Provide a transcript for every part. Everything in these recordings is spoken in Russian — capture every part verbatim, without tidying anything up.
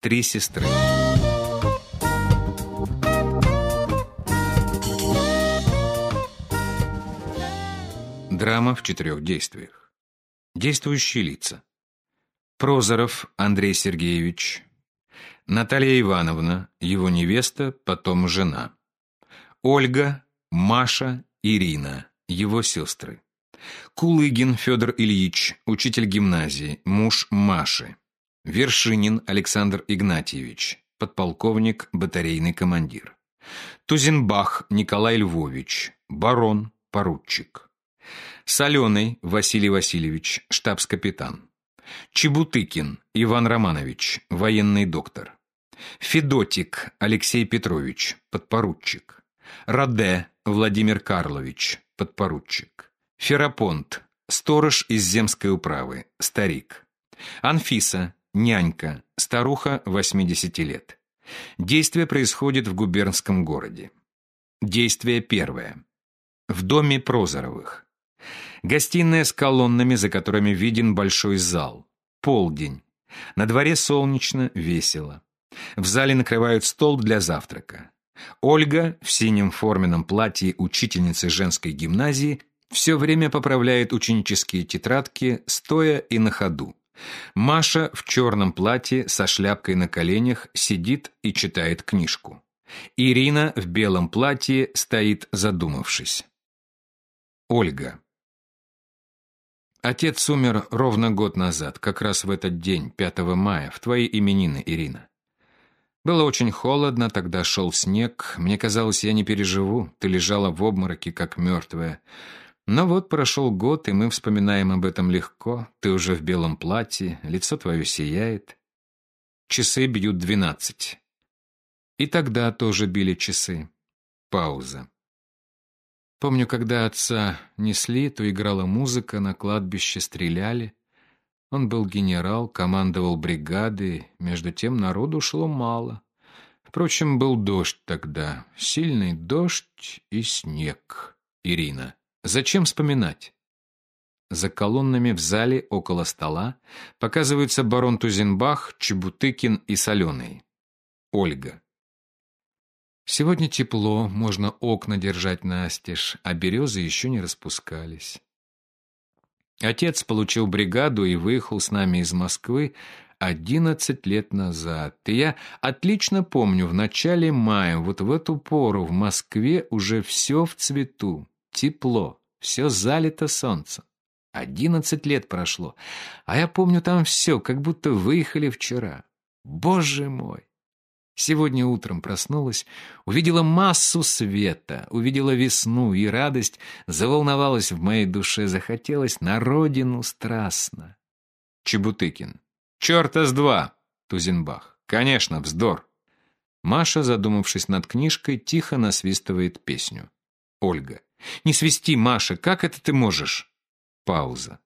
Три сестры. Драма в четырех действиях. Действующие лица: Прозоров Андрей Сергеевич, Наталья Ивановна, его невеста, потом жена, Ольга, Маша, Ирина, его сестры, Кулыгин Федор Ильич, учитель гимназии, муж Маши, Вершинин Александр Игнатьевич, подполковник, батарейный командир, Тузенбах Николай Львович, барон, поручик, Соленый Василий Васильевич, штабс-капитан, Чебутыкин Иван Романович, военный доктор, Федотик Алексей Петрович, подпоручик, Раде Владимир Карлович, подпоручик, Ферапонт, сторож из земской управы, старик, Анфиса, нянька, старуха восьмидесяти лет. Действие происходит в губернском городе. Действие первое. В доме Прозоровых. Гостиная с колоннами, за которыми виден большой зал. Полдень. На дворе солнечно, весело. В зале накрывают стол для завтрака. Ольга в синем форменном платье учительницы женской гимназии все время поправляет ученические тетрадки, стоя и на ходу. Маша в черном платье со шляпкой на коленях сидит и читает книжку. Ирина в белом платье стоит, задумавшись. Ольга. Отец умер ровно год назад, как раз в этот день, пятого мая, в твои именины, Ирина. Было очень холодно, тогда шел снег. Мне казалось, я не переживу, ты лежала в обмороке, как мертвая. Но вот прошел год, и мы вспоминаем об этом легко. Ты уже в белом платье, лицо твое сияет. Часы бьют двенадцать. И тогда тоже били часы. Пауза. Помню, когда отца несли, то играла музыка, на кладбище стреляли. Он был генерал, командовал бригадой, между тем народу шло мало. Впрочем, был дождь тогда, сильный дождь и снег. Ирина. Зачем вспоминать? За колоннами в зале около стола показываются барон Тузенбах, Чебутыкин и Соленый. Ольга. Сегодня тепло, можно окна держать настежь, а березы еще не распускались. Отец получил бригаду и выехал с нами из Москвы одиннадцать лет назад. И я отлично помню, в начале мая, вот в эту пору в Москве уже все в цвету, тепло, все залито солнцем. Одиннадцать лет прошло, а я помню там все, как будто выехали вчера. Боже мой! Сегодня утром проснулась, увидела массу света, увидела весну, и радость заволновалась в моей душе, захотелось на родину страстно. Чебутыкин. Черта с два. Тузенбах. Конечно, вздор. Маша, задумавшись над книжкой, тихо насвистывает песню. Ольга. Не свисти, Маша, как это ты можешь? Пауза.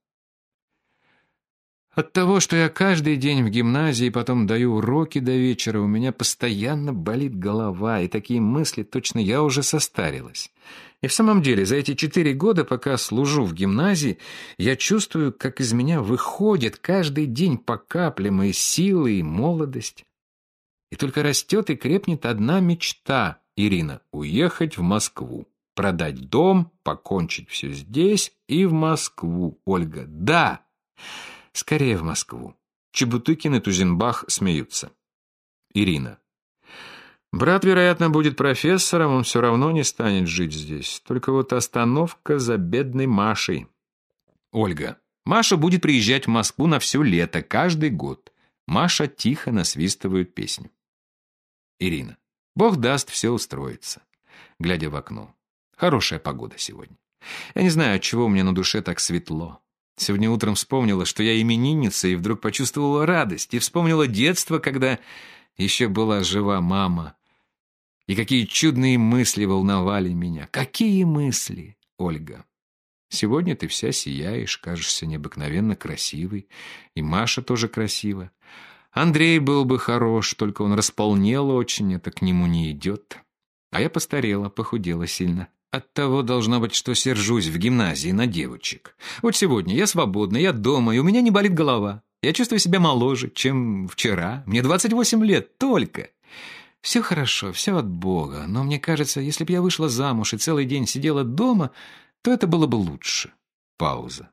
От того, что я каждый день в гимназии, потом даю уроки до вечера, у меня постоянно болит голова, и такие мысли, точно я уже состарилась. И в самом деле, за эти четыре года, пока служу в гимназии, я чувствую, как из меня выходит каждый день по капле мои силы и молодость. И только растет и крепнет одна мечта, Ирина, уехать в Москву, продать дом, покончить все здесь и в Москву, Ольга. Да! Скорее в Москву. Чебутыкин и Тузенбах смеются. Ирина. Брат, вероятно, будет профессором, он все равно не станет жить здесь. Только вот остановка за бедной Машей. Ольга. Маша будет приезжать в Москву на все лето, каждый год. Маша тихо насвистывает песню. Ирина. Бог даст, все устроится. Глядя в окно. Хорошая погода сегодня. Я не знаю, отчего у меня на душе так светло. Сегодня утром вспомнила, что я именинница, и вдруг почувствовала радость, и вспомнила детство, когда еще была жива мама. И какие чудные мысли волновали меня. Какие мысли, Ольга? Сегодня ты вся сияешь, кажешься необыкновенно красивой, и Маша тоже красива. Андрей был бы хорош, только он располнел очень, это к нему не идет. А я постарела, похудела сильно. Оттого должно быть, что сержусь в гимназии на девочек. Вот сегодня я свободна, я дома, и у меня не болит голова. Я чувствую себя моложе, чем вчера. Мне двадцать восемь лет только. Все хорошо, все от Бога. Но мне кажется, если бы я вышла замуж и целый день сидела дома, то это было бы лучше. Пауза.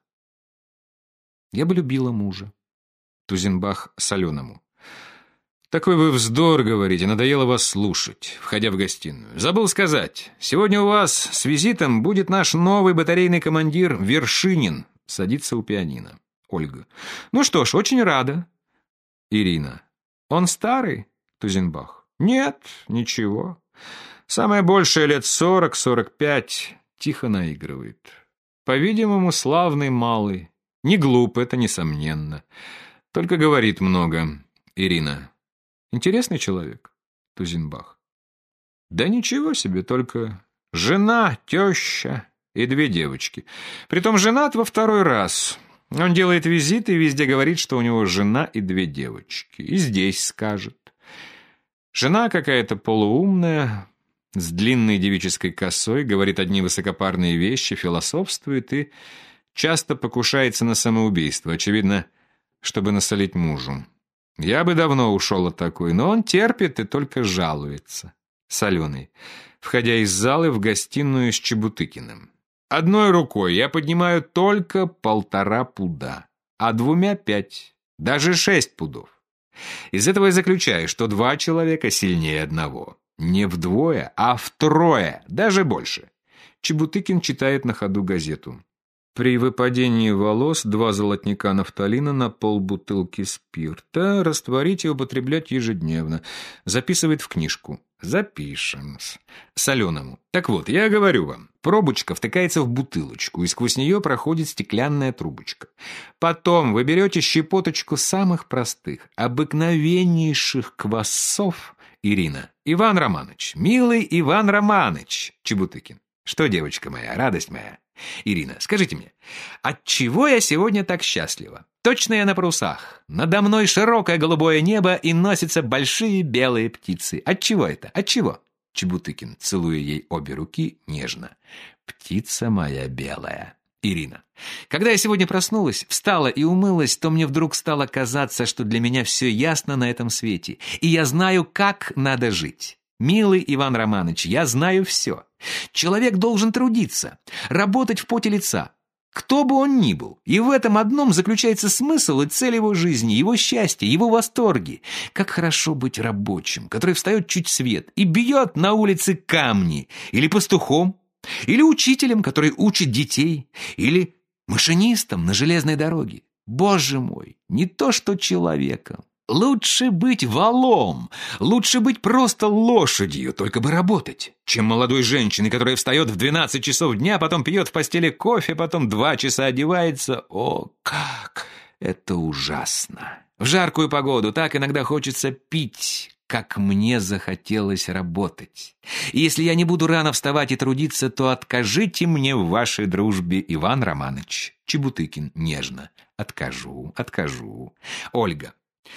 Я бы любила мужа. Тузенбах соленому. Такой вы вздор говорите, надоело вас слушать, входя в гостиную. Забыл сказать, сегодня у вас с визитом будет наш новый батарейный командир Вершинин. Садится у пианино. Ольга. Ну что ж, очень рада. Ирина. Он старый? Тузенбах. Нет, ничего. Самое большее лет сорок-сорок пять. Тихо наигрывает. По-видимому, славный малый. Не глуп, это несомненно. Только говорит много. Ирина. Интересный человек. Тузенбах. Да ничего себе, только жена, теща и две девочки. Притом женат во второй раз. Он делает визиты и везде говорит, что у него жена и две девочки. И здесь скажет. Жена какая-то полуумная, с длинной девической косой, говорит одни высокопарные вещи, философствует и часто покушается на самоубийство, очевидно, чтобы насолить мужу. Я бы давно ушел от такой, но он терпит и только жалуется. Соленый, входя из залы в гостиную с Чебутыкиным. Одной рукой я поднимаю только полтора пуда, а двумя пять, даже шесть пудов. Из этого я заключаю, что два человека сильнее одного. Не вдвое, а втрое, даже больше. Чебутыкин читает на ходу газету. При выпадении волос два золотника нафталина на полбутылки спирта растворить и употреблять ежедневно. Записывает в книжку. Запишем. Соленому. Так вот, я говорю вам, пробочка втыкается в бутылочку, и сквозь нее проходит стеклянная трубочка. Потом вы берете щепоточку самых простых, обыкновеннейших квасцов. Ирина. Иван Романыч. Милый Иван Романыч. Чебутыкин. Что, девочка моя, радость моя? Ирина, скажите мне, отчего я сегодня так счастлива? Точно я на парусах. Надо мной широкое голубое небо и носятся большие белые птицы. Отчего это? Отчего? Чебутыкин, целуя ей обе руки, нежно. Птица моя белая. Ирина. Когда я сегодня проснулась, встала и умылась, то мне вдруг стало казаться, что для меня все ясно на этом свете, и я знаю, как надо жить. Милый Иван Романыч, я знаю все. Человек должен трудиться, работать в поте лица, кто бы он ни был. И в этом одном заключается смысл и цель его жизни, его счастья, его восторги. Как хорошо быть рабочим, который встает чуть свет и бьет на улице камни, или пастухом, или учителем, который учит детей, или машинистом на железной дороге. Боже мой, не то что человеком. Лучше быть валом, лучше быть просто лошадью, только бы работать, чем молодой женщиной, которая встает в двенадцать часов дня, потом пьет в постели кофе, потом два часа одевается. О, как! Это ужасно. В жаркую погоду так иногда хочется пить, как мне захотелось работать. И если я не буду рано вставать и трудиться, то откажите мне в вашей дружбе, Иван Романыч. Чебутыкин нежно. Откажу, откажу. Ольга.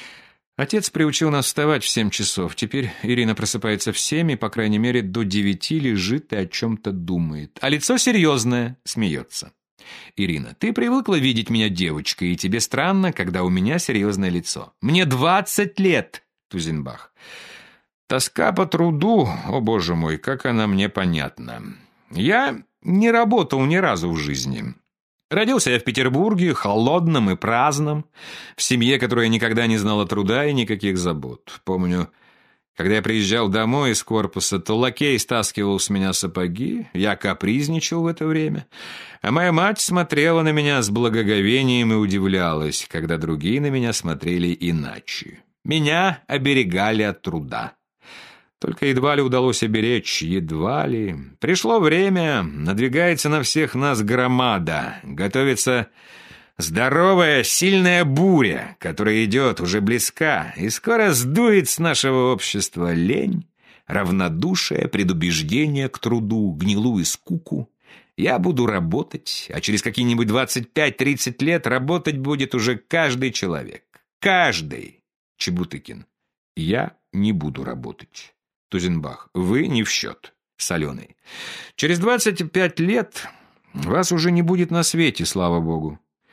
Отец приучил нас вставать в семь часов. Теперь Ирина просыпается в семь и, по крайней мере, до девяти лежит и о чем-то думает. А лицо серьезное, смеется. Ирина, ты привыкла видеть меня девочкой, и тебе странно, когда у меня серьезное лицо. Мне двадцать лет. Тузенбах. Тоска по труду, о боже мой, как она мне понятна. Я не работал ни разу в жизни. Родился я в Петербурге, холодном и праздном, в семье, которая никогда не знала труда и никаких забот. Помню, когда я приезжал домой из корпуса, то лакей стаскивал с меня сапоги, я капризничал в это время, а моя мать смотрела на меня с благоговением и удивлялась, когда другие на меня смотрели иначе. Меня оберегали от труда. Только едва ли удалось оберечь, едва ли. Пришло время, надвигается на всех нас громада, готовится здоровая, сильная буря, которая идет уже близка, и скоро сдует с нашего общества лень, равнодушие, предубеждение к труду, гнилую скуку. Я буду работать, а через какие-нибудь двадцать пять-тридцать лет работать будет уже каждый человек. Каждый. Чебутыкин. Я не буду работать. Тузенбах. Вы не в счет. Соленый. Через двадцать пять лет вас уже не будет на свете, слава богу.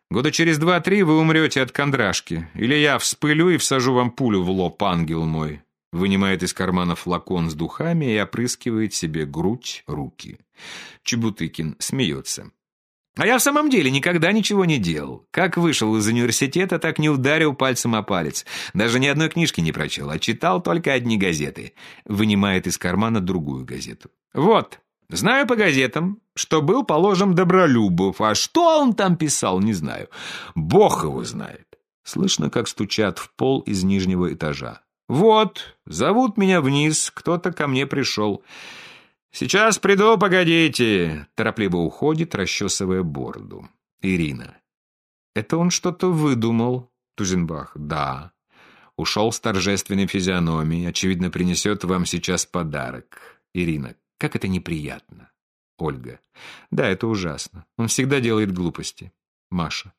Года через два-три вы умрете от кондрашки. Или я вспылю и всажу вам пулю в лоб, ангел мой. Вынимает из кармана флакон с духами и опрыскивает себе грудь, руки. Чебутыкин смеется. А я в самом деле никогда ничего не делал. Как вышел из университета, так не ударил пальцем о палец. Даже ни одной книжки не прочел, а читал только одни газеты. Вынимает из кармана другую газету. Вот, знаю по газетам, что был положен Добролюбов, а что он там писал, не знаю. Бог его знает. Слышно, как стучат в пол из нижнего этажа. Вот, зовут меня вниз, кто-то ко мне пришел. «Сейчас приду, погодите!» Торопливо уходит, расчесывая бороду. Ирина. «Это он что-то выдумал?» Тузенбах. «Да». Ушел с торжественной физиономией. Очевидно, принесет вам сейчас подарок. Ирина. «Как это неприятно!» Ольга. «Да, это ужасно. Он всегда делает глупости». Маша.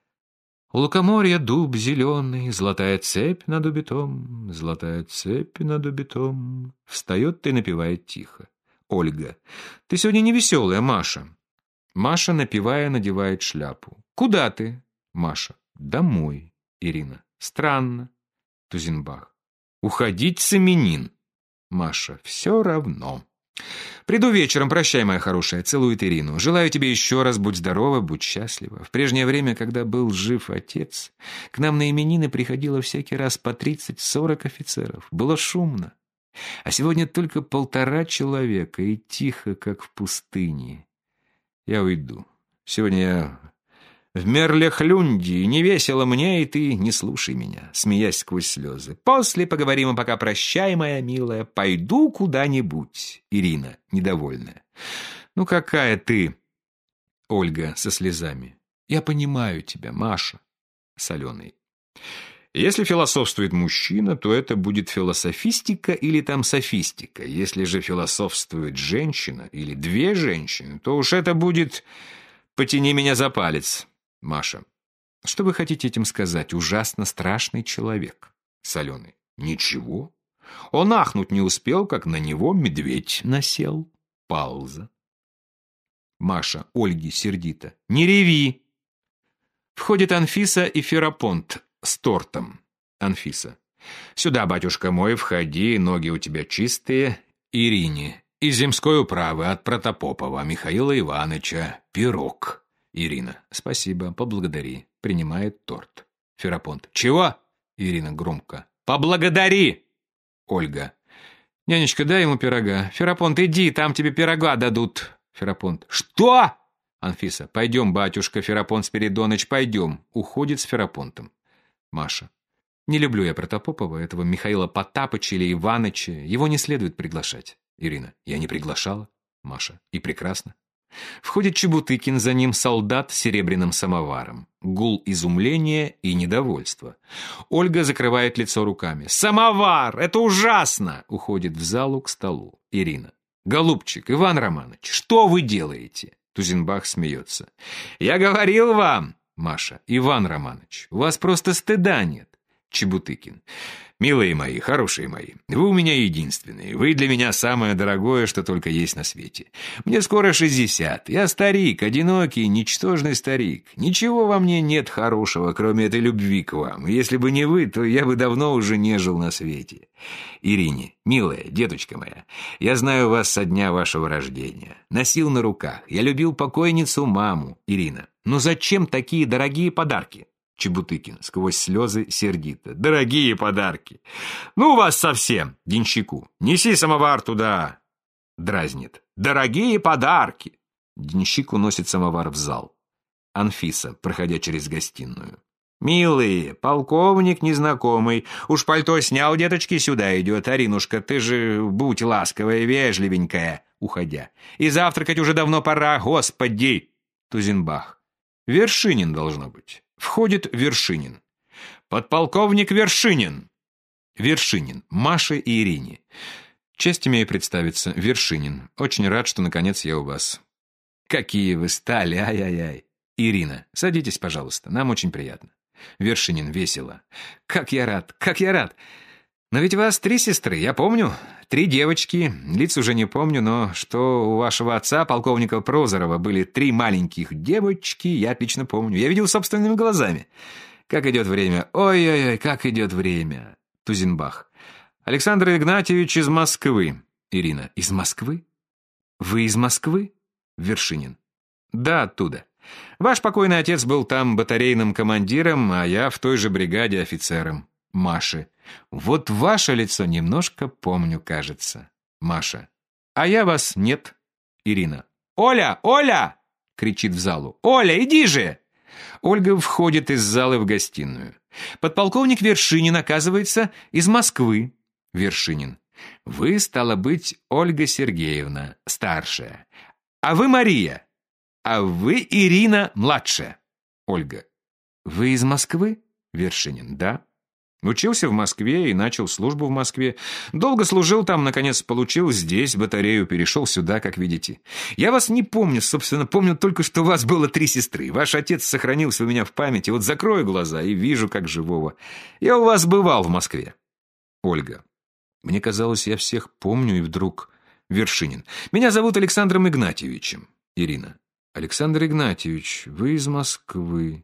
«У лукоморья дуб зеленый, золотая цепь над убитом, золотая цепь над убитом». Встает и напевает тихо. Ольга. «Ты сегодня не веселая, Маша». Маша, напевая, надевает шляпу. «Куда ты?» Маша. «Домой». Ирина. «Странно». Тузенбах. «Уходить с именин». Маша. «Все равно». «Приду вечером, прощай, моя хорошая», целует Ирину. «Желаю тебе еще раз, будь здорова, будь счастлива. В прежнее время, когда был жив отец, к нам на именины приходило всякий раз по тридцать-сорок офицеров. Было шумно. А сегодня только полтора человека, и тихо, как в пустыне. Я уйду. Сегодня я в Мерлехлюнде, и не весело мне, и ты не слушай меня», смеясь сквозь слезы. «После поговорим, а пока прощай, моя милая, пойду куда-нибудь». Ирина, недовольная. «Ну какая ты?» Ольга со слезами. «Я понимаю тебя, Маша». Соленый. «Если философствует мужчина, то это будет философистика или там софистика. Если же философствует женщина или две женщины, то уж это будет «потяни меня за палец». Маша. «Что вы хотите этим сказать? Ужасно страшный человек». Соленый. «Ничего. Он ахнуть не успел, как на него медведь насел». Пауза. Маша Ольге сердито. «Не реви». Входит Анфиса и Ферапонт с тортом. Анфиса. «Сюда, батюшка мой, входи, ноги у тебя чистые». Ирине. «Из земской управы от Протопопова Михаила Ивановича пирог». Ирина. «Спасибо, поблагодари». Принимает торт. Ферапонт. «Чего?» Ирина громко. «Поблагодари!» Ольга. «Нянечка, дай ему пирога». Ферапонт. «Иди, там тебе пирога дадут». Ферапонт. «Что?» Анфиса. «Пойдем, батюшка, Ферапонт Спиридоныч, пойдем». Уходит с Ферапонтом. Маша. «Не люблю я Протопопова, этого Михаила Потапыча или Иваныча. Его не следует приглашать». Ирина. «Я не приглашала». Маша. «И прекрасно». Входит Чебутыкин, за ним солдат с серебряным самоваром. Гул изумления и недовольства. Ольга закрывает лицо руками. «Самовар! Это ужасно!» Уходит в залу к столу. Ирина. «Голубчик, Иван Романович, что вы делаете?» Тузенбах смеется. «Я говорил вам!» Маша. «Иван Романович, у вас просто стыда нет». Чебутыкин. «Милые мои, хорошие мои, вы у меня единственные. Вы для меня самое дорогое, что только есть на свете. Мне скоро шестьдесят. Я старик, одинокий, ничтожный старик. Ничего во мне нет хорошего, кроме этой любви к вам. И если бы не вы, то я бы давно уже не жил на свете. Ирине, милая, деточка моя, я знаю вас со дня вашего рождения. Носил на руках. Я любил покойницу маму. Ирина. Ну зачем такие дорогие подарки?» Чебутыкин сквозь слезы сердито. «Дорогие подарки! Ну вас совсем!» Денщику. «Неси самовар туда!» Дразнит. «Дорогие подарки!» Денщик уносит самовар в зал. Анфиса, проходя через гостиную. «Милые, полковник незнакомый. Уж пальто снял, деточки, сюда идет. Аринушка, ты же будь ласковая, вежливенькая!» Уходя. «И завтракать уже давно пора, господи!» Тузенбах. «Вершинин должно быть». Входит Вершинин. «Подполковник Вершинин!» Вершинин. Маше и Ирине. «Честь имею представиться. Вершинин. Очень рад, что наконец я у вас». «Какие вы стали, ай-яй-яй!» Ирина. «Садитесь, пожалуйста. Нам очень приятно». Вершинин весело. «Как я рад, как я рад!» Но ведь вас три сестры, я помню. Три девочки, лиц уже не помню, но что у вашего отца, полковника Прозорова, были три маленьких девочки, я отлично помню. Я видел собственными глазами. Как идет время, ой-ой-ой, как идет время. Тузенбах. Александр Игнатьевич из Москвы. Ирина. Из Москвы? Вы из Москвы? Вершинин. Да, оттуда. Ваш покойный отец был там батарейным командиром, а я в той же бригаде офицером. Маша. Вот ваше лицо немножко помню, кажется. Маша. А я вас нет. Ирина. Оля, Оля! Кричит в залу. Оля, иди же! Ольга входит из залы в гостиную. Подполковник Вершинин, оказывается, из Москвы. Вершинин. Вы, стало быть, Ольга Сергеевна, старшая. А вы Мария. А вы Ирина, младшая. Ольга. Вы из Москвы? Вершинин. Да. Учился в Москве и начал службу в Москве. Долго служил там, наконец получил здесь батарею, перешел сюда, как видите. Я вас не помню, собственно, помню только, что у вас было три сестры. Ваш отец сохранился у меня в памяти. Вот закрою глаза и вижу, как живого. Я у вас бывал в Москве. Ольга. Мне казалось, я всех помню, и вдруг... Вершинин. Меня зовут Александром Игнатьевичем. Ирина. Александр Игнатьевич, вы из Москвы.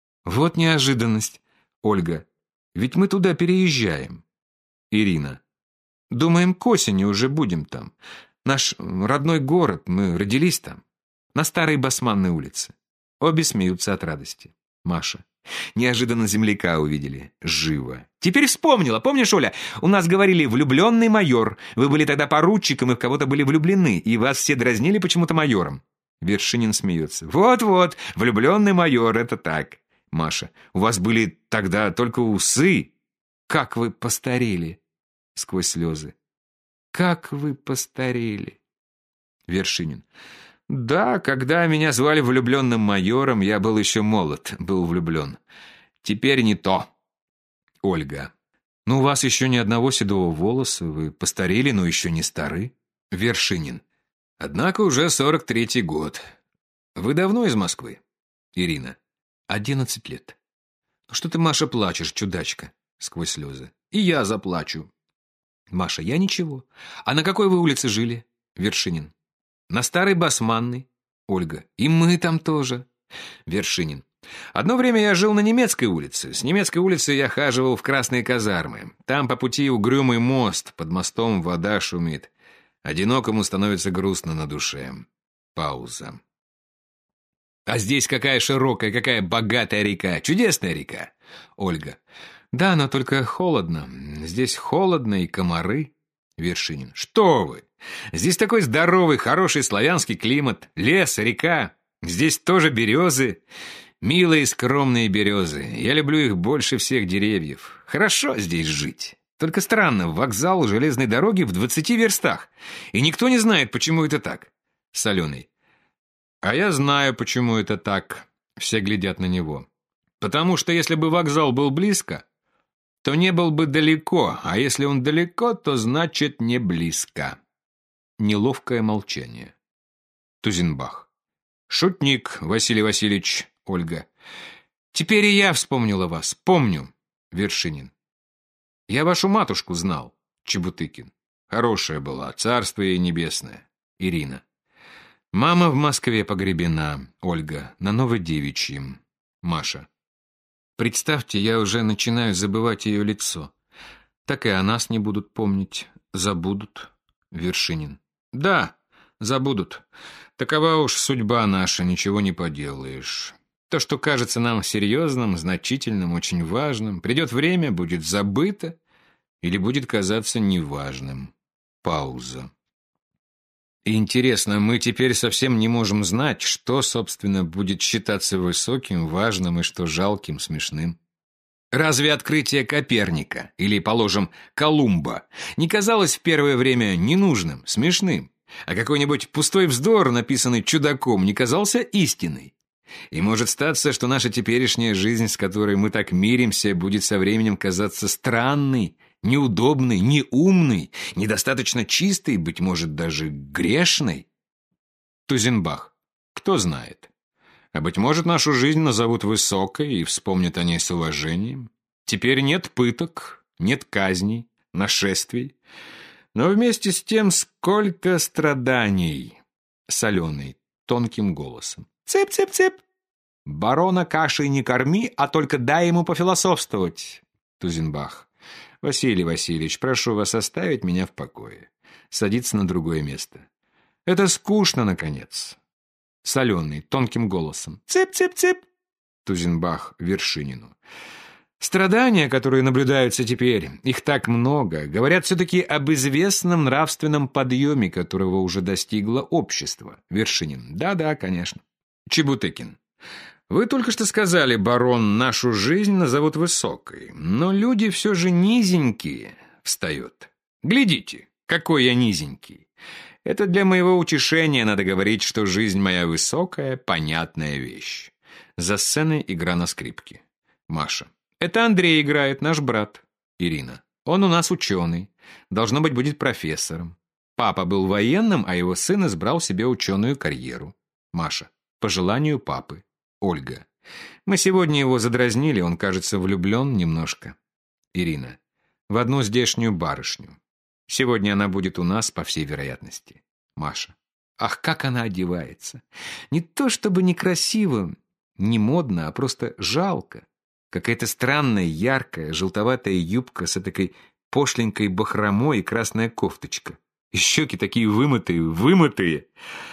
Вот неожиданность. Ольга. Ведь мы туда переезжаем. Ирина. Думаем, к осени уже будем там. Наш родной город, мы родились там. На Старой Басманной улице. Обе смеются от радости. Маша. Неожиданно земляка увидели. Живо. Теперь вспомнила. Помнишь, Оля? У нас говорили «влюбленный майор». Вы были тогда поручиком и в кого-то были влюблены. И вас все дразнили почему-то майором. Вершинин смеется. Вот-вот, влюбленный майор, это так. Маша. У вас были тогда только усы. Как вы постарели. Сквозь слезы. Как вы постарели. Вершинин. Да, когда меня звали влюбленным майором, я был еще молод, был влюблен. Теперь не то. Ольга. Ну, у вас еще ни одного седого волоса, вы постарели, но еще не стары. Вершинин. Однако уже сорок третий год. Вы давно из Москвы? Ирина. Одиннадцать лет. Ну что ты, Маша, плачешь, чудачка? Сквозь слезы. И я заплачу. Маша. Я ничего. А на какой вы улице жили? Вершинин. На Старой Басманной. Ольга. И мы там тоже. Вершинин. Одно время я жил на Немецкой улице. С Немецкой улицы я хаживал в Красные казармы. Там по пути угрюмый мост, под мостом вода шумит. Одинокому становится грустно на душе. Пауза. А здесь какая широкая, какая богатая река. Чудесная река. Ольга. Да, но только холодно. Здесь холодно и комары. Вершинин. Что вы? Здесь такой здоровый, хороший славянский климат. Лес, река. Здесь тоже березы. Милые, скромные березы. Я люблю их больше всех деревьев. Хорошо здесь жить. Только странно, вокзал железной дороги в двадцати верстах. И никто не знает, почему это так. Соленый. А я знаю, почему это так. Все глядят на него. Потому что если бы вокзал был близко, то не был бы далеко, а если он далеко, то значит не близко. Неловкое молчание. Тузенбах. Шутник, Василий Васильевич. Ольга. Теперь и я вспомнила вас. Помню. Вершинин. Я вашу матушку знал. Чебутыкин. Хорошая была, царство ей небесное. Ирина. Мама в Москве погребена. Ольга. На Новодевичьем. Маша. Представьте, я уже начинаю забывать ее лицо. Так и о нас не будут помнить. Забудут. Вершинин. Да, забудут. Такова уж судьба наша, ничего не поделаешь. То, что кажется нам серьезным, значительным, очень важным, придет время, будет забыто или будет казаться неважным. Пауза. И интересно, мы теперь совсем не можем знать, что, собственно, будет считаться высоким, важным и что жалким, смешным. Разве открытие Коперника, или, положим, Колумба, не казалось в первое время ненужным, смешным, а какой-нибудь пустой вздор, написанный чудаком, не казался истиной? И может статься, что наша теперешняя жизнь, с которой мы так миримся, будет со временем казаться странной, неудобной, неумной, недостаточно чистой, быть может, даже грешной. Тузенбах. Кто знает. А быть может, нашу жизнь назовут высокой и вспомнят о ней с уважением. Теперь нет пыток, нет казней. нашествий, но вместе с тем сколько страданий. Соленый, тонким голосом. Цеп-цеп-цеп. Барона кашей не корми, а только дай ему пофилософствовать. Тузенбах. Василий Васильевич, прошу вас оставить меня в покое. Садиться на другое место. Это скучно, наконец. Соленый, тонким голосом. Цеп-цеп-цеп. Тузенбах Вершинину. Страдания, которые наблюдаются теперь, их так много, говорят все-таки об известном нравственном подъеме, которого уже достигло общество. Вершинин. Да-да, конечно. Чебутыкин. Вы только что сказали, барон, нашу жизнь назовут высокой, но люди все же низенькие. Встает. Глядите, какой я низенький. Это для моего утешения надо говорить, что жизнь моя высокая, понятная вещь. За сценой игра на скрипке. Маша. Это Андрей играет, наш брат. Ирина. Он у нас ученый. Должно быть, будет профессором. Папа был военным, а его сын избрал себе ученую карьеру. Маша. По желанию папы. Ольга. Мы сегодня его задразнили, он, кажется, влюблен немножко. Ирина. В одну здешнюю барышню. Сегодня она будет у нас, по всей вероятности. Маша. Ах, как она одевается. Не то чтобы некрасиво, не модно, а просто жалко. Какая-то странная, яркая, желтоватая юбка с такой пошленькой бахромой и красная кофточка. И щеки такие вымытые, вымытые.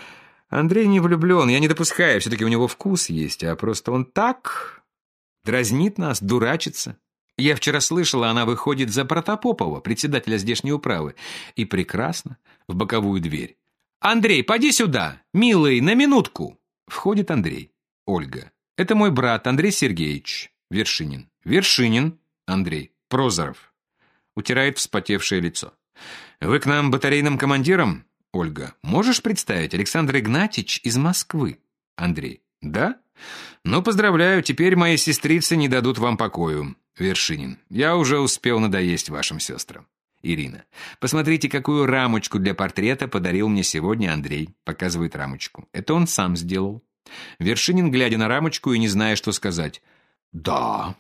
Андрей не влюблен, я не допускаю, все-таки у него вкус есть, а просто он так дразнит нас, дурачится. Я вчера слышала, она выходит за Протопопова, председателя здешней управы, и прекрасно, в боковую дверь. «Андрей, поди сюда, милый, на минутку!» Входит Андрей. Ольга. «Это мой брат, Андрей Сергеевич». Вершинин. Вершинин. Андрей. Прозоров. Утирает вспотевшее лицо. Вы к нам батарейным командиром? Ольга. Можешь представить, Александр Игнатьич из Москвы? Андрей. Да? Ну, поздравляю, теперь мои сестрицы не дадут вам покою. Вершинин. Я уже успел надоесть вашим сестрам. Ирина. Посмотрите, какую рамочку для портрета подарил мне сегодня Андрей. Показывает рамочку. Это он сам сделал. Вершинин, глядя на рамочку и не зная, что сказать. Да,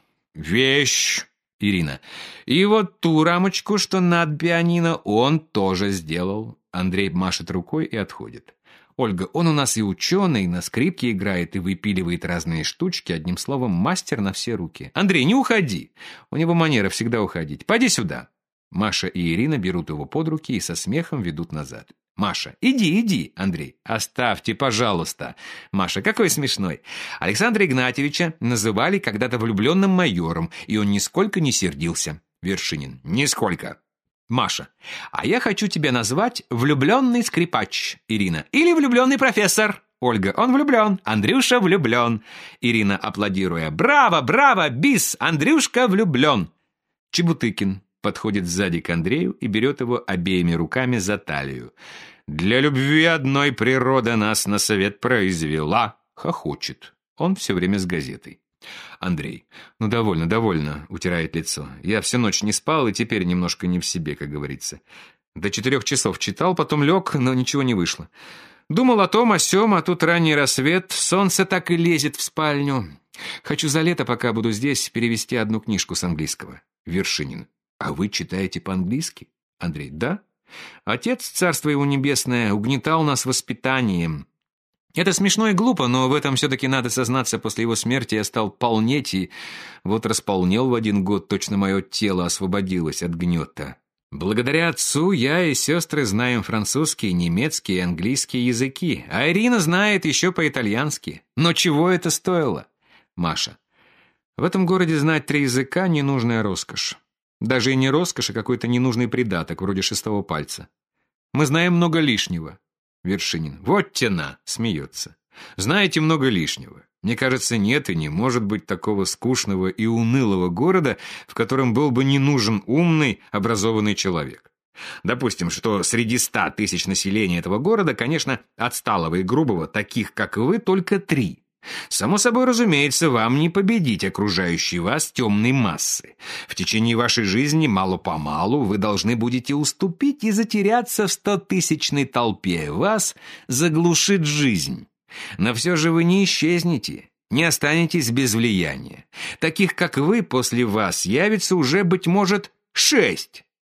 вещь. Ирина. И вот ту рамочку, что над пианино, он тоже сделал. Андрей машет рукой и отходит. Ольга. Он у нас и ученый, на скрипке играет и выпиливает разные штучки. Одним словом, мастер на все руки. Андрей, не уходи. У него манера всегда уходить. Пойди сюда. Маша и Ирина берут его под руки и со смехом ведут назад. Маша. Иди, иди. Андрей. Оставьте, пожалуйста. Маша. Какой смешной. Александра Игнатьевича называли когда-то влюбленным майором, и он нисколько не сердился. Вершинин. Нисколько. Маша. А я хочу тебя назвать влюбленный скрипач. Ирина. Или влюбленный профессор. Ольга. Он влюблен. Андрюша влюблен. Ирина, аплодируя. Браво, браво, бис. Андрюшка влюблен. Чебутыкин подходит сзади к Андрею и берет его обеими руками за талию. «Для любви одной природа нас на свет произвела!» Хохочет. Он все время с газетой. Андрей. «Ну, довольно, довольно», — утирает лицо. «Я всю ночь не спал и теперь немножко не в себе, как говорится. До четырех часов читал, потом лег, но ничего не вышло. Думал о том, о сём, а тут ранний рассвет, солнце так и лезет в спальню. Хочу за лето, пока буду здесь, перевести одну книжку с английского». Вершинин. «А вы читаете по-английски?» Андрей. «Да. Отец, царство его небесное, угнетал нас воспитанием. Это смешно и глупо, но в этом все-таки надо сознаться, после его смерти я стал полнеть, и вот располнел в один год, точно мое тело освободилось от гнета. Благодаря отцу я и сестры знаем французский, немецкий и английский языки, а Ирина знает еще по-итальянски. Но чего это стоило?» Маша. «В этом городе знать три языка – ненужная роскошь. Даже и не роскошь, а какой-то ненужный придаток, вроде шестого пальца. Мы знаем много лишнего». Вершинин. «Вот тена!» — смеется. «Знаете много лишнего. Мне кажется, нет и не может быть такого скучного и унылого города, в котором был бы не нужен умный, образованный человек. Допустим, что среди ста тысяч населения этого города, конечно, отсталого и грубого, таких, как вы, только три. Само собой разумеется, вам не победить окружающей вас темной массы. В течение вашей жизни мало-помалу вы должны будете уступить и затеряться в стотысячной толпе. Вас заглушит жизнь. Но все же вы не исчезнете, не останетесь без влияния. Таких, как вы, после вас явится уже, быть может, шесть.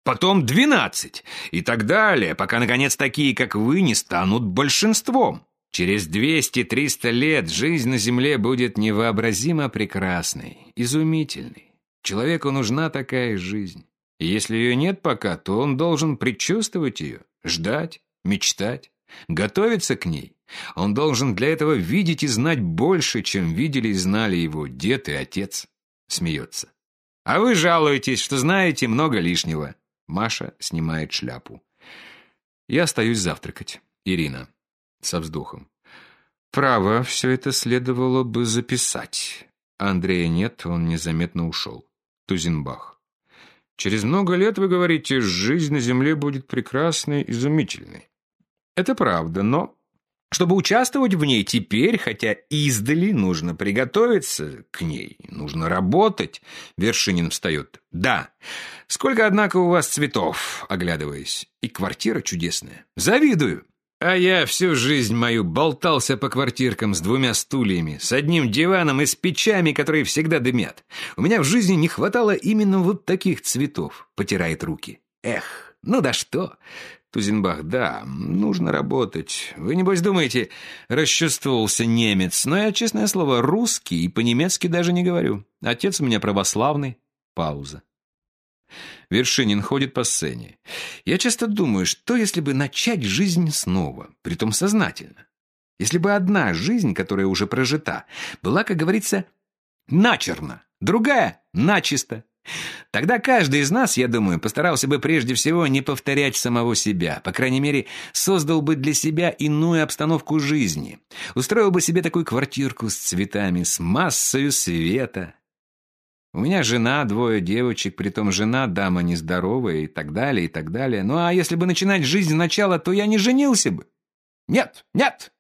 потом двенадцать и так далее, пока, наконец, такие, как вы, не станут большинством. Через двести-триста лет жизнь на Земле будет невообразимо прекрасной, изумительной. Человеку нужна такая жизнь. И если ее нет пока, то он должен предчувствовать ее, ждать, мечтать, готовиться к ней. Он должен для этого видеть и знать больше, чем видели и знали его дед и отец. Смеется. А вы жалуетесь, что знаете много лишнего. Маша снимает шляпу. Я остаюсь завтракать. Ирина. Со вздохом. Право, все это следовало бы записать. Андрея нет, он незаметно ушел. Тузенбах. Через много лет, вы говорите, жизнь на Земле будет прекрасной, изумительной. Это правда, но чтобы участвовать в ней теперь, хотя издали, нужно приготовиться к ней, нужно работать. Вершинин встает. Да. Сколько, однако, у вас цветов, оглядываясь. И квартира чудесная. Завидую. А я всю жизнь мою болтался по квартиркам с двумя стульями, с одним диваном и с печами, которые всегда дымят. У меня в жизни не хватало именно вот таких цветов. Потирает руки. Эх, ну да что. Тузенбах, да, нужно работать. Вы, небось, думаете, расчувствовался немец, но я, честное слово, русский и по-немецки даже не говорю. Отец у меня православный. Пауза. Вершинин ходит по сцене. Я часто думаю, что если бы начать жизнь снова, притом сознательно? Если бы одна жизнь, которая уже прожита, была, как говорится, начерно, другая начисто. Тогда каждый из нас, я думаю, постарался бы прежде всего не повторять самого себя, по крайней мере, создал бы для себя иную обстановку жизни, устроил бы себе такую квартирку с цветами, с массою света. У меня жена, двое девочек, притом жена, дама нездоровая и так далее, и так далее. Ну а если бы начинать жизнь сначала, то я не женился бы. Нет, нет.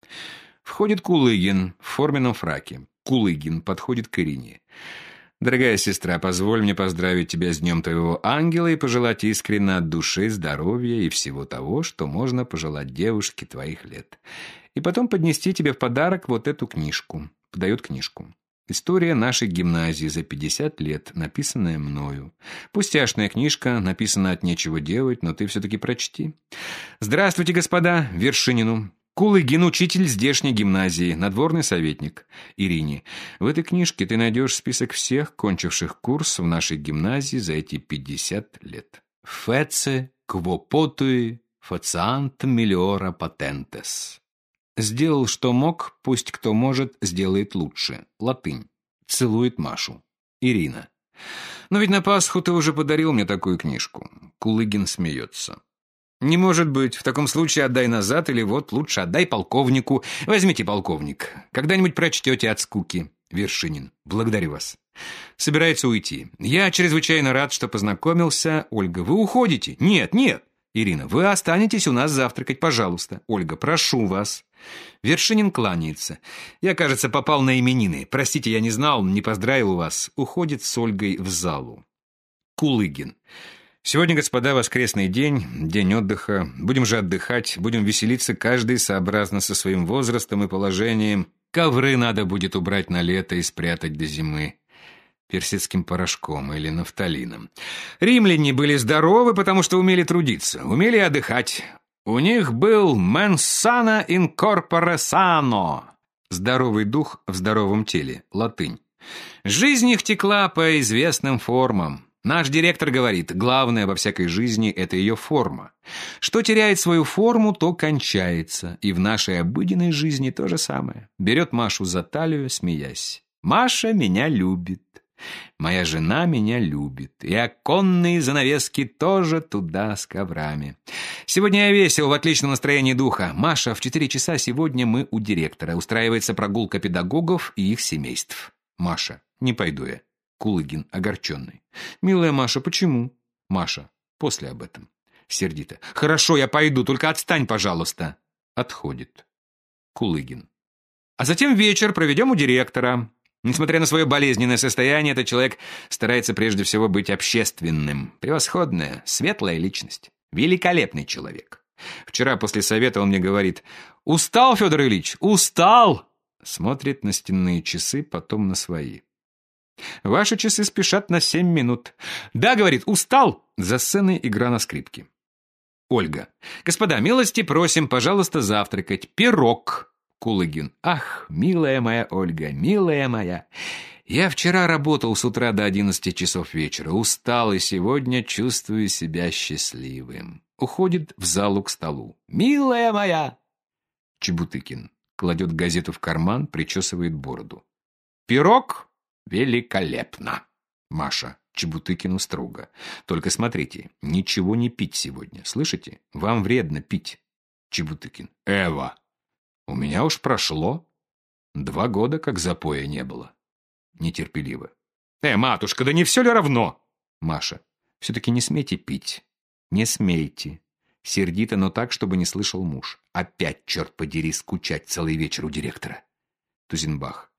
Входит Кулыгин в форменном фраке. Кулыгин подходит к Ирине. Дорогая сестра, позволь мне поздравить тебя с днем твоего ангела и пожелать искренне от души здоровья и всего того, что можно пожелать девушке твоих лет. И потом поднести тебе в подарок вот эту книжку. Подает книжку. История нашей гимназии за пятьдесят лет, написанная мною. Пустяшная книжка, написана от нечего делать, но ты все-таки прочти. Здравствуйте, господа, Вершинину. Кулыгин, учитель здешней гимназии, надворный советник. Ирине. В этой книжке ты найдешь список всех, кончивших курс в нашей гимназии за эти пятьдесят лет. Феце, квопотуи, фациант миллиора патентес. Сделал, что мог, пусть кто может, сделает лучше. Латынь. Целует Машу. Ирина. Но ведь на Пасху ты уже подарил мне такую книжку. Кулыгин смеется. Не может быть. В таком случае отдай назад, или вот лучше отдай полковнику. Возьмите, полковник. Когда-нибудь прочтете от скуки. Вершинин. Благодарю вас. Собирается уйти. Я чрезвычайно рад, что познакомился. Ольга, вы уходите? Нет, нет. Ирина, вы останетесь у нас завтракать, пожалуйста. Ольга, прошу вас. Вершинин кланяется. Я, кажется, попал на именины. Простите, я не знал, не поздравил вас. Уходит с Ольгой в залу. Кулыгин. Сегодня, господа, воскресный день, день отдыха. Будем же отдыхать, будем веселиться каждый сообразно со своим возрастом и положением. Ковры надо будет убрать на лето и спрятать до зимы персидским порошком или нафталином. Римляне были здоровы, потому что умели трудиться, умели отдыхать. У них был mens sana in corpore sano. Здоровый дух в здоровом теле. Латынь. Жизнь их текла по известным формам. Наш директор говорит, главное во всякой жизни – это ее форма. Что теряет свою форму, то кончается. И в нашей обыденной жизни то же самое. Берет Машу за талию, смеясь. «Маша меня любит. Моя жена меня любит. И оконные занавески тоже туда с коврами. Сегодня я весел, в отличном настроении духа. Маша, в четыре часа сегодня мы у директора. Устраивается прогулка педагогов и их семейств. Маша, не пойду я». Кулыгин, огорченный. «Милая Маша, почему?» Маша, после об этом. Сердито. «Хорошо, я пойду, только отстань, пожалуйста». Отходит. Кулыгин. «А затем вечер проведем у директора. Несмотря на свое болезненное состояние, этот человек старается прежде всего быть общественным. Превосходная, светлая личность. Великолепный человек. Вчера после совета он мне говорит: «Устал, Федор Ильич, устал!» Смотрит на стенные часы, потом на свои. Ваши часы спешат на семь минут. Да, говорит, устал. За сценой игра на скрипке. Ольга. Господа, милости просим, пожалуйста, завтракать. Пирог. Кулыгин. Ах, милая моя Ольга, милая моя. Я вчера работал с утра до одиннадцати часов вечера. Устал и сегодня чувствую себя счастливым. Уходит в залу к столу. Милая моя. Чебутыкин. Кладет газету в карман, причесывает бороду. Пирог? Великолепно. Маша. Чебутыкину строго. Только смотрите, ничего не пить сегодня, слышите? Вам вредно пить. Чебутыкин. Эва, у меня уж прошло. Два года, как запоя не было. Нетерпеливо. Э, матушка, да не все ли равно? Маша. Все-таки не смейте пить. Не смейте. Сердито, но так, чтобы не слышал муж. Опять, черт подери, скучать целый вечер у директора. Тузенбах.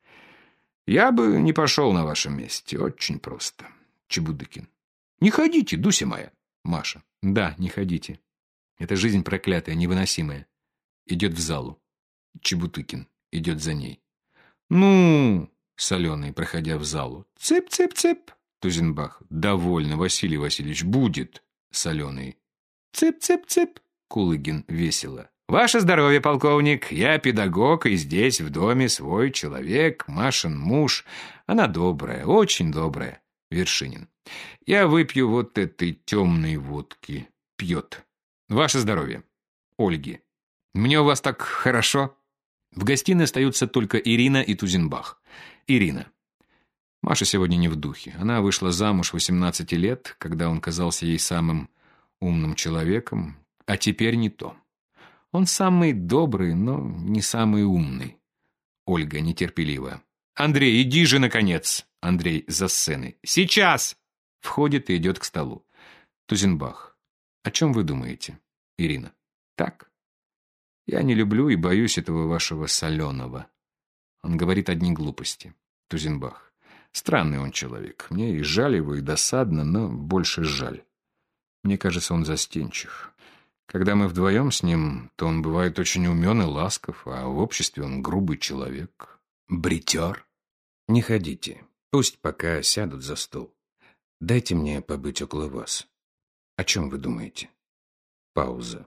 Я бы не пошел на вашем месте. Очень просто. Чебудыкин. Не ходите, Дуся моя. Маша. Да, не ходите. Это жизнь проклятая, невыносимая. Идет в залу. Чебутыкин идет за ней. Ну, Соленый, проходя в залу. Цып-цып-цып. Тузенбах. Довольно, Василий Васильевич, будет. Соленый. Цып-цып-цып. Кулыгин весело. Ваше здоровье, полковник. Я педагог, и здесь в доме свой человек, Машин муж. Она добрая, очень добрая. Вершинин. Я выпью вот этой темной водки. Пьет. Ваше здоровье. Ольги. Мне у вас так хорошо. В гостиной остаются только Ирина и Тузенбах. Ирина. Маша сегодня не в духе. Она вышла замуж восемнадцати лет, когда он казался ей самым умным человеком, а теперь не то. Он самый добрый, но не самый умный. Ольга нетерпеливо. Андрей, иди же, наконец. Андрей за сценой. Сейчас! Входит и идет к столу. Тузенбах. О чем вы думаете? Ирина. Так. Я не люблю и боюсь этого вашего Соленого. Он говорит одни глупости. Тузенбах. Странный он человек. Мне и жаль его, и досадно, но больше жаль. Мне кажется, он застенчив. Когда мы вдвоем с ним, то он бывает очень умен и ласков, а в обществе он грубый человек. Бритер. Не ходите. Пусть пока сядут за стол. Дайте мне побыть около вас. О чем вы думаете? Пауза.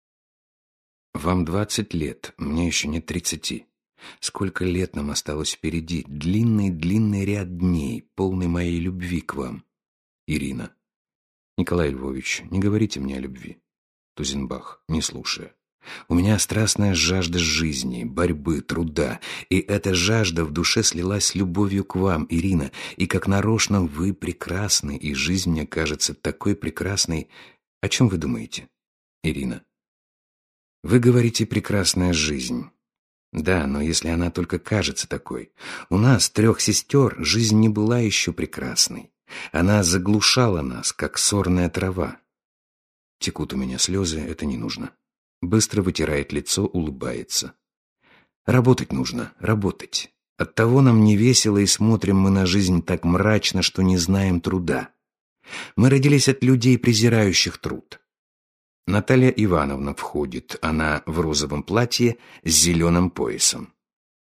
Вам двадцать лет, мне еще нет тридцати. Сколько лет нам осталось впереди? Длинный-длинный ряд дней, полный моей любви к вам. Ирина. Николай Львович, не говорите мне о любви. Тузенбах, не слушая. У меня страстная жажда жизни, борьбы, труда. И эта жажда в душе слилась с любовью к вам, Ирина. И как нарочно вы прекрасны, и жизнь мне кажется такой прекрасной. О чем вы думаете? Ирина. Вы говорите «прекрасная жизнь». Да, но если она только кажется такой. У нас, трех сестер, жизнь не была еще прекрасной. Она заглушала нас, как сорная трава. Текут у меня слезы, это не нужно. Быстро вытирает лицо, улыбается. Работать нужно, работать. Оттого нам не весело, и смотрим мы на жизнь так мрачно, что не знаем труда. Мы родились от людей, презирающих труд. Наталья Ивановна входит, она в розовом платье с зеленым поясом.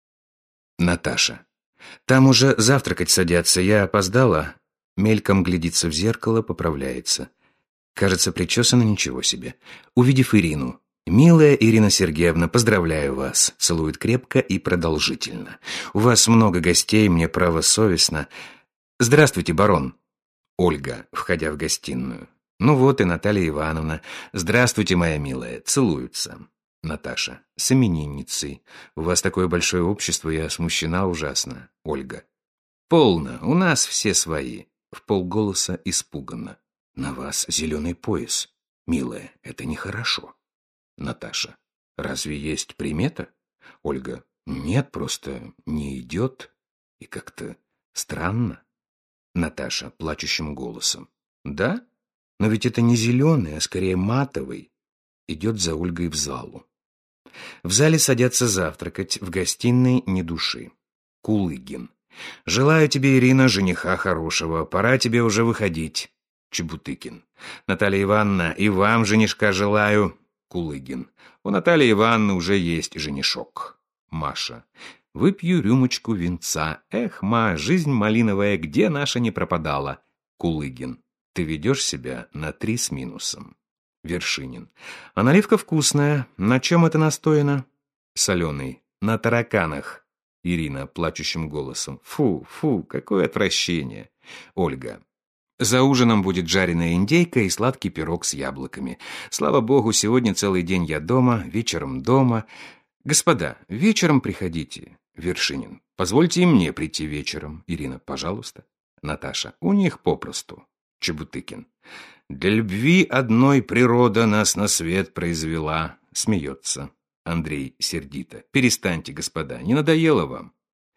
Наташа. Там уже завтракать садятся, я опоздала. Мельком глядится в зеркало, поправляется. Кажется, причесана ничего себе. Увидев Ирину. «Милая Ирина Сергеевна, поздравляю вас!» Целует крепко и продолжительно. «У вас много гостей, мне право совестно. Здравствуйте, барон!» Ольга, входя в гостиную. «Ну вот и Наталья Ивановна. Здравствуйте, моя милая!» Целуются. Наташа. «С именинницей. У вас такое большое общество, я смущена ужасно». Ольга. «Полно, у нас все свои». Вполголоса испуганно. «На вас зеленый пояс. Милая, это нехорошо». Наташа. «Разве есть примета?» Ольга. «Нет, просто не идет. И как-то странно». Наташа плачущим голосом. «Да? Но ведь это не зеленый, а скорее матовый». Идет за Ольгой в залу. В зале садятся завтракать, в гостиной ни души. Кулыгин. «Желаю тебе, Ирина, жениха хорошего. Пора тебе уже выходить». Чебутыкин. «Наталья Ивановна, и вам женишка желаю». Кулыгин. «У Натальи Ивановны уже есть женишок». Маша. Выпью рюмочку винца. Эх, ма, жизнь малиновая, где наша не пропадала? Кулыгин. Ты ведешь себя на три с минусом. Вершинин. А наливка вкусная. На чем это настояно? Соленый. На тараканах. Ирина плачущим голосом. Фу, фу, какое отвращение. Ольга. За ужином будет жареная индейка и сладкий пирог с яблоками. Слава богу, сегодня целый день я дома, вечером дома. Господа, вечером приходите. Вершинин. Позвольте и мне прийти вечером. Ирина. Пожалуйста. Наташа. У них попросту. Чебутыкин. Для любви одной природа нас на свет произвела. Смеется. Андрей сердито. Перестаньте, господа, не надоело вам?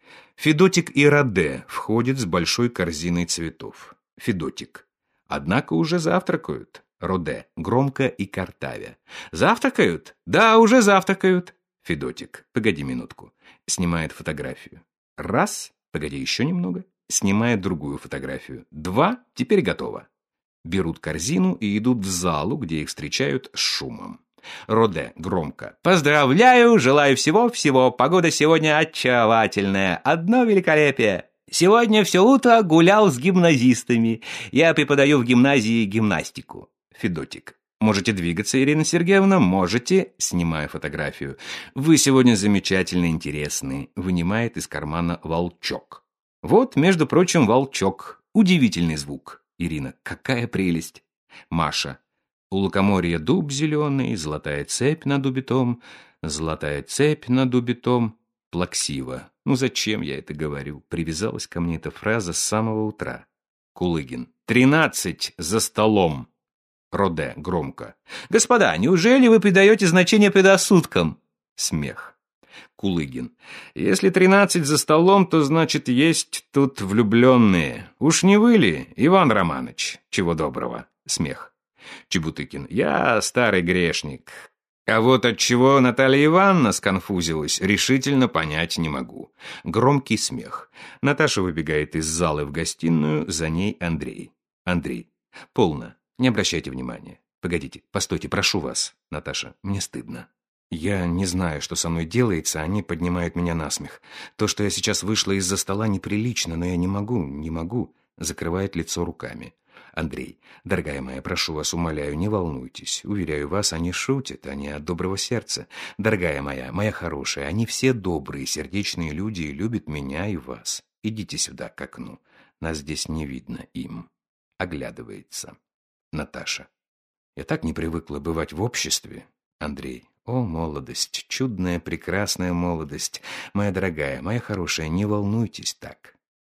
Федотик и Роде входят с большой корзиной цветов. Федотик. Однако уже завтракают. Роде. Громко и картавя. Завтракают? Да, уже завтракают. Федотик. Погоди минутку. Снимает фотографию. Раз. Погоди еще немного. Снимает другую фотографию. Два. Теперь готово. Берут корзину и идут в залу, где их встречают с шумом. Роде громко. Поздравляю, желаю всего-всего. Погода сегодня очаровательная. Одно великолепие. Сегодня все утро гулял с гимназистами. Я преподаю в гимназии гимнастику. Федотик. Можете двигаться, Ирина Сергеевна, можете. Снимаю фотографию. Вы сегодня замечательно интересны. Вынимает из кармана волчок. Вот, между прочим, волчок. Удивительный звук. Ирина. Какая прелесть. Маша. У лукоморья дуб зеленый, золотая цепь над убитом, золотая цепь над убитом. Плаксиво. Ну зачем я это говорю? Привязалась ко мне эта фраза с самого утра. Кулыгин. Тринадцать за столом. Роде громко. Господа, неужели вы придаете значение предрассудкам? Смех. Кулыгин. Если тринадцать за столом, то значит есть тут влюбленные. Уж не вы ли, Иван Романович? Чего доброго. Смех. Чебутыкин. Я старый грешник. А вот от чего Наталья Ивановна сконфузилась, решительно понять не могу. Громкий смех. Наташа выбегает из зала в гостиную, за ней Андрей. Андрей. Полно. Не обращайте внимания. Погодите, постойте, прошу вас. Наташа. Мне стыдно. Я не знаю, что со мной делается, они поднимают меня на смех. То, что я сейчас вышла из-за стола, неприлично, но я не могу, не могу. Закрывает лицо руками. Андрей. Дорогая моя, прошу вас, умоляю, не волнуйтесь. Уверяю вас, они шутят, они от доброго сердца. Дорогая моя, моя хорошая, они все добрые, сердечные люди и любят меня и вас. Идите сюда к окну. Нас здесь не видно им. Оглядывается. Наташа. Я так не привыкла бывать в обществе. Андрей. О, молодость, чудная, прекрасная молодость. Моя дорогая, моя хорошая, не волнуйтесь так.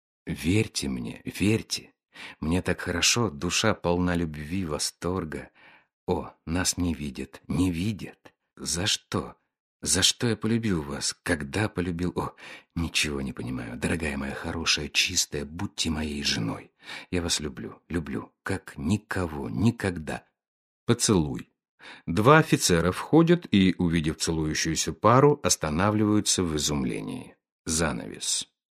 Верьте мне, верьте. Мне так хорошо, душа полна любви, восторга. О, нас не видят, не видят. За что? За что я полюбил вас? Когда полюбил? О, ничего не понимаю. Дорогая моя хорошая, чистая, будьте моей женой. Я вас люблю, люблю, как никого, никогда. Поцелуй. Два офицера входят и, увидев целующуюся пару, останавливаются в изумлении. Занавес.